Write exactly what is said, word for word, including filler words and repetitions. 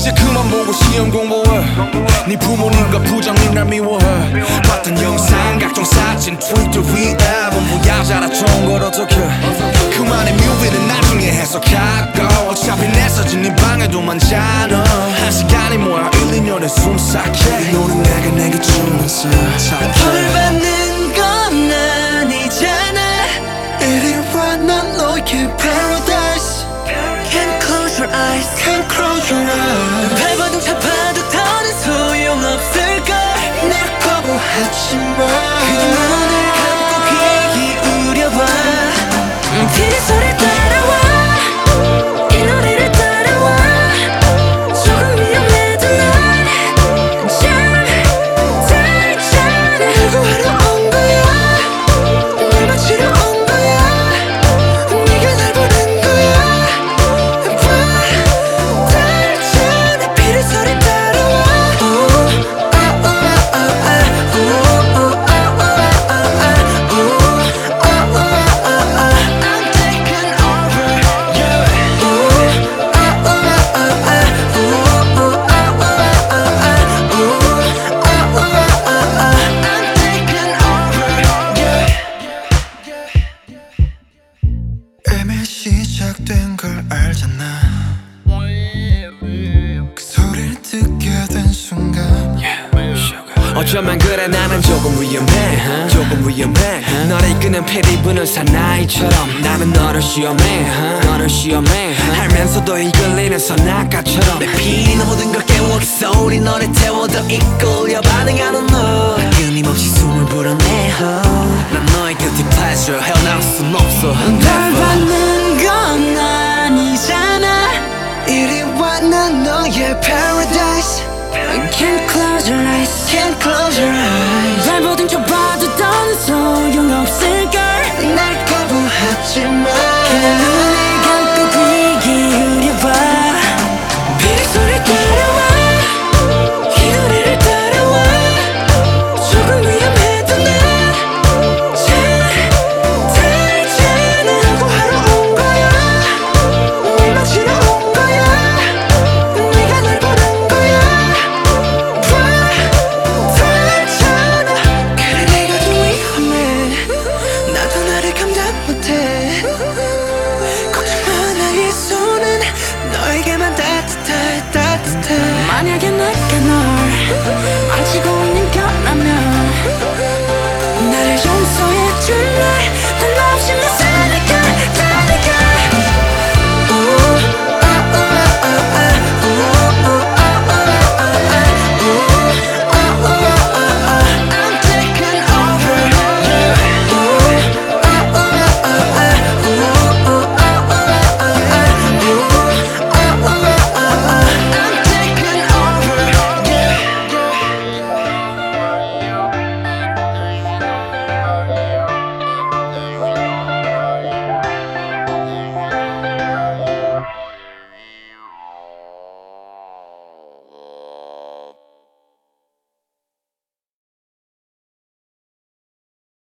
이제 그만 보고 시험 공부해. 네 부모님과 부장님 날 미워해. 봤던 영상 각종 사진 트위터 위에 전부 야자라 좋은 걸 어떡해. 그만의 뮤비는 나중에 해석하고 어차피 내 사진 네 방에도 많잖아. 한 시간이 뭐야 일, 이 년에 숨삭해. 너는 내가 내게 주면서 벌 받는 건 아니잖아. 이리 와 난 너의 paradise. Can't close your eyes, can't close your eyes. 발버둥 잡아도 더는 소용없을걸. 날 거부하지마. 그냥 눈을 감고 귀 기울여봐. 피리 소리 따라와. 이 노래를 따라와. 조금 위험해도 난 참 달잖아. 누구하러 온 거야. 날 맞추러 온 거야. 네가 날 보는 거야. 봐 달잖아. 피리 소리 따라와. 우, 아, 우, 아, 아, 아. 우, 우, 아, 우, 아, 아, 아. 우, 아, 우, 아, 아, 아. I'm taking over, yeah. 우, 아, 우, 아, 아, 아. 우, 우, 아, 우, 아, 아, 아. 우, 아, 우, 아, 아, 아. I'm taking over, yeah. 이미 시작된 걸 알잖아. 그 소리를 듣게 된 순간 어쩌면 그래 나는 조금 위험해 조금 위험해 너를 이끄는 피리 부는 사나이처럼 나는 너를 시험해 너를 시험해 알면서도 이끌리는 선악가처럼 내 피는 모든 걸 깨워 그 소리 너를 태워 더 이끌려 반응하는 너 끊임없이 숨을 불어내 난 너의 guilty pleasure 헤어나올 순 없어 널 받는 건 아니잖아. 이리 와 난 너의 paradise. Can't close your eyes, can't close your eyes. 발버둥 쳐봐도 더는 소용없을걸. 날 거부하지마. 그냥 눈을 감고 귀 기울여봐. 피리 소리 따라와. 이 노래를 따라와. 조금 위험해도 난 참 달잖아. 누구하러 온 거야. 날 맞추러 온 거야. 네가 날 보는 거야. 봐 달잖아. 그래 내가 좀 위험해. 나도 나를 감당 못해. 걱정 마 나의 손은 너에게만 따뜻할